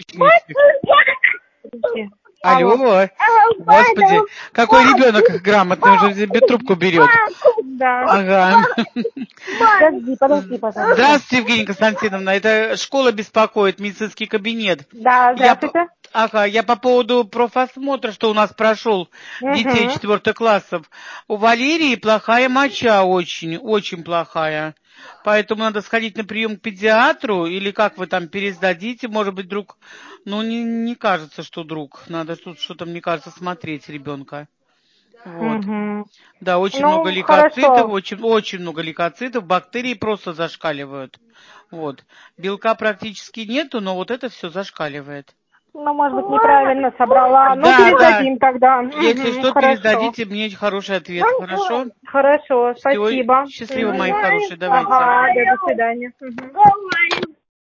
смеетесь? Алло, господи, какой ребенок грамотный, уже себе трубку берет. Да. Ага. Подожди, пожалуйста. Здравствуйте, Евгения Константиновна, это школа беспокоит, медицинский кабинет. Да, здравствуйте. Я по поводу профосмотра, что у нас прошел детей 4 классов. У Валерии плохая моча, очень плохая. Поэтому надо сходить на прием к педиатру, или как вы там пересдадите, может быть, друг. Ну, не кажется, что друг. Надо тут что-то, мне кажется, смотреть ребенка. Вот. Да, очень много лейкоцитов, очень много лейкоцитов, бактерии просто зашкаливают. Вот. Белка практически нету, но вот это все зашкаливает. Ну, может быть, неправильно собрала. Ну, передадим тогда. Если что, передадите мне хороший ответ, хорошо? Хорошо, спасибо. Счастливо, мои хорошие, давайте. Ага, до свидания.